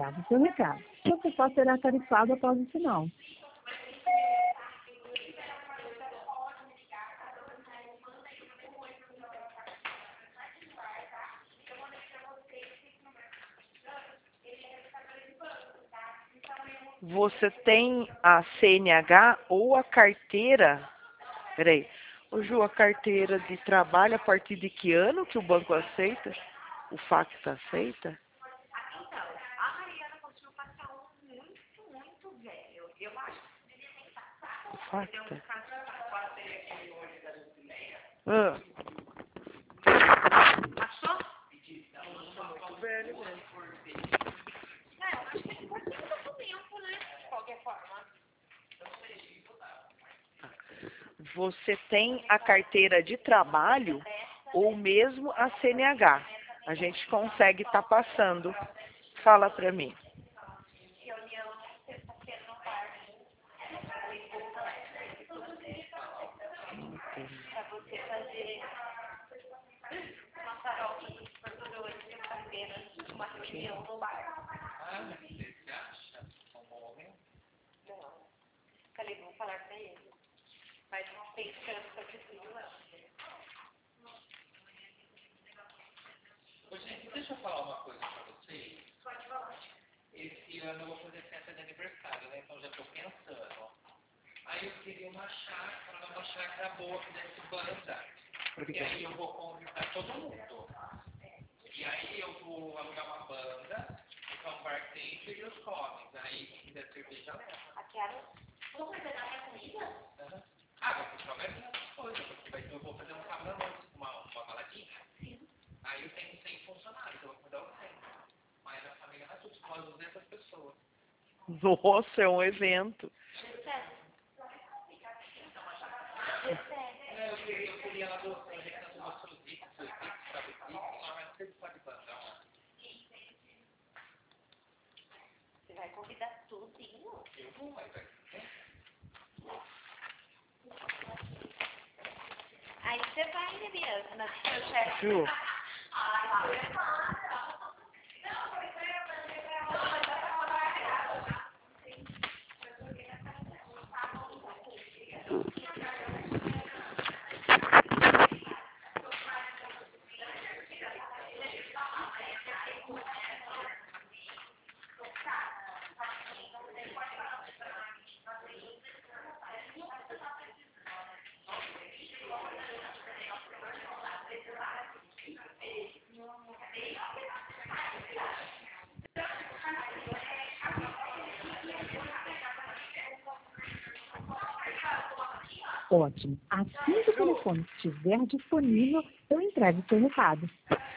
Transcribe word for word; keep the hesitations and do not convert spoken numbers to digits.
grave o seu recado. Você só será tarifado após o sinal. Você tem a C N H ou a carteira? Peraí. Ô Ju, a carteira de trabalho, a partir de que ano que o banco aceita? O fax aceita? Então, a Mariana conseguiu passar um muito, muito velho. Eu acho que devia ter que passar. O fax? Deu um caso de quatro aqui hoje da Jubileia. Ah. Achou? Muito velho mesmo. Não, eu acho que ele pode ter um documento, né? De qualquer forma. Você tem a carteira de trabalho ou mesmo a C N H? A gente consegue estar passando. Fala para mim. Reunião, sexta-feira no parque. Para você fazer uma farofa de português, sexta-feira, uma reunião no bar. Ah, você acha? Um bom momento? Não. Falei, vou falar para ele. Mas não tem chance para preciso, não. Ô, gente, deixa eu falar uma coisa pra vocês. Esse ano eu vou fazer festa de aniversário, né? Então já tô pensando. Aí eu queria uma chácara, uma chácara boa que desse banda. Porque aí eu vou convidar todo mundo. E aí eu vou alugar uma banda, ficar um bartender e os comes. Aí quem quiser cerveja leva. A Kiara, vou fazer na minha comida? Uhum. Ah, vai ter vai vir essas coisas, porque vai, eu vou fazer um sábado à noite, uma, uma baladinha. Sim. Aí eu tenho cem funcionários, eu vou cuidar os cem. Mas a família vai tudo, umas duzentas pessoas. Nossa, é um evento. É, eu queria, eu queria lá do eu recento do seu Zico, seu Zico, sabe o Zico, mas você pode bandar lá. Você vai convidar tudinho? Eu vou, mas vai ser. Aí você vai, né, Bianca, na seu chefe. Ju. Ótimo. Assim que o telefone estiver disponível, eu entrego o seu recado.